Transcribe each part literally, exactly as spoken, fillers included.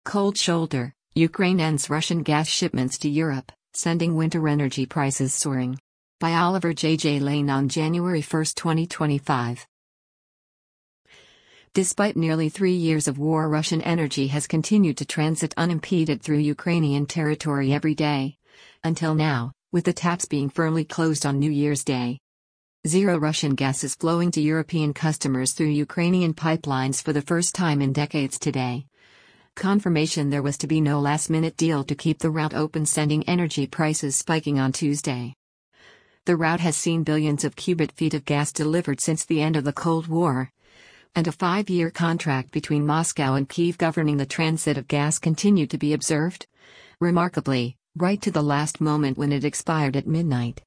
Cold shoulder, Ukraine ends Russian gas shipments to Europe, sending winter energy prices soaring. By Oliver J. J. Lane on January first, twenty twenty-five. Despite nearly three years of war, Russian energy has continued to transit unimpeded through Ukrainian territory every day. Until now, with the taps being firmly closed on New Year's Day. Zero Russian gas is flowing to European customers through Ukrainian pipelines for the first time in decades today. Confirmation there was to be no last-minute deal to keep the route open, sending energy prices spiking on Tuesday. The route has seen billions of cubic feet of gas delivered since the end of the Cold War, and a five-year contract between Moscow and Kyiv governing the transit of gas continued to be observed. Remarkably, right to the last moment when it expired at midnight.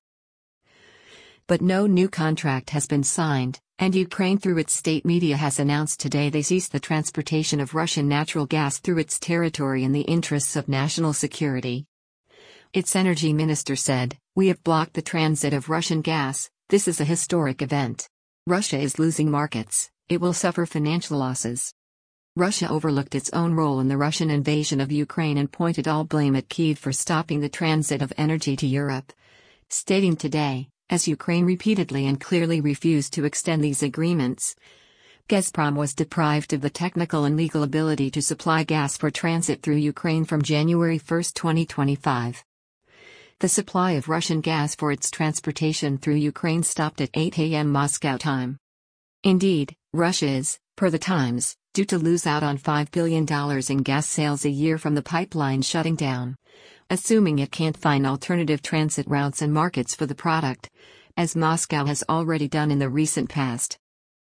But no new contract has been signed, and Ukraine through its state media has announced today they ceased the transportation of Russian natural gas through its territory in the interests of national security. Its energy minister said, "We have blocked the transit of Russian gas. This is a historic event. Russia is losing markets, it will suffer financial losses." Russia overlooked its own role in the Russian invasion of Ukraine and pointed all blame at Kyiv for stopping the transit of energy to Europe, stating today, as Ukraine repeatedly and clearly refused to extend these agreements, Gazprom was deprived of the technical and legal ability to supply gas for transit through Ukraine from January first, twenty twenty-five. The supply of Russian gas for its transportation through Ukraine stopped at eight a m Moscow time. Indeed, Russia is, per the Times, due to lose out on five billion dollars in gas sales a year from the pipeline shutting down, assuming it can't find alternative transit routes and markets for the product, as Moscow has already done in the recent past.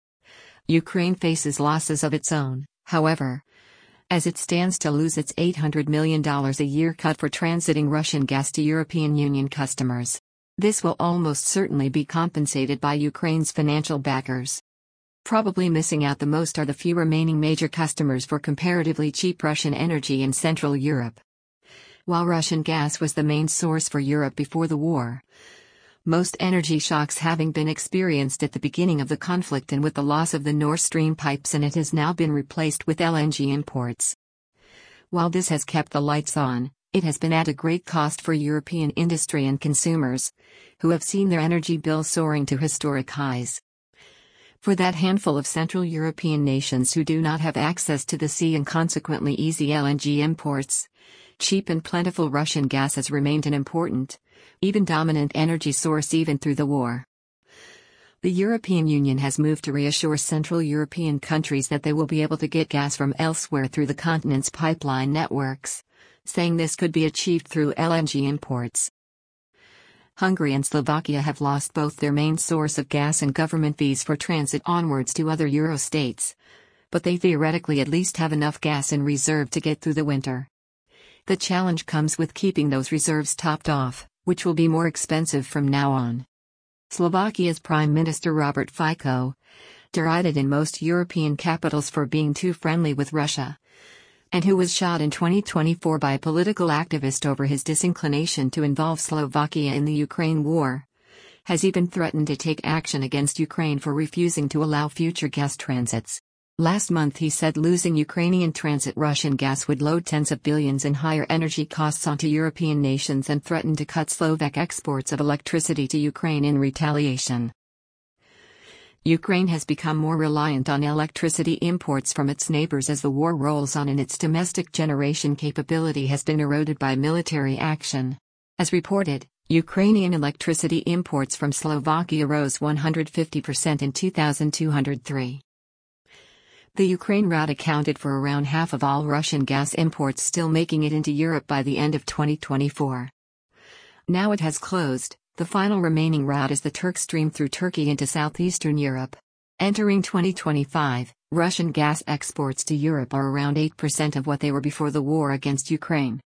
Ukraine faces losses of its own, however, as it stands to lose its eight hundred million dollars a year cut for transiting Russian gas to European Union customers. This will almost certainly be compensated by Ukraine's financial backers. Probably missing out the most are the few remaining major customers for comparatively cheap Russian energy in Central Europe. While Russian gas was the main source for Europe before the war, most energy shocks having been experienced at the beginning of the conflict and with the loss of the Nord Stream pipes, and it has now been replaced with L N G imports. While this has kept the lights on, it has been at a great cost for European industry and consumers, who have seen their energy bills soaring to historic highs. For that handful of Central European nations who do not have access to the sea and consequently easy L N G imports, cheap and plentiful Russian gas has remained an important, even dominant energy source even through the war. The European Union has moved to reassure Central European countries that they will be able to get gas from elsewhere through the continent's pipeline networks, saying this could be achieved through L N G imports. Hungary and Slovakia have lost both their main source of gas and government fees for transit onwards to other Euro states, but they theoretically at least have enough gas in reserve to get through the winter. The challenge comes with keeping those reserves topped off, which will be more expensive from now on. Slovakia's Prime Minister Robert Fico, derided in most European capitals for being too friendly with Russia, and who was shot in twenty twenty-four by a political activist over his disinclination to involve Slovakia in the Ukraine war, has even threatened to take action against Ukraine for refusing to allow future gas transits. Last month he said losing Ukrainian transit Russian gas would load tens of billions in higher energy costs onto European nations and threatened to cut Slovak exports of electricity to Ukraine in retaliation. Ukraine has become more reliant on electricity imports from its neighbors as the war rolls on, and its domestic generation capability has been eroded by military action. As reported, Ukrainian electricity imports from Slovakia rose one hundred fifty percent in two thousand two hundred three. The Ukraine route accounted for around half of all Russian gas imports still making it into Europe by the end of twenty twenty-four. Now it has closed. The final remaining route is the Turk Stream through Turkey into southeastern Europe. Entering twenty twenty-five, Russian gas exports to Europe are around eight percent of what they were before the war against Ukraine.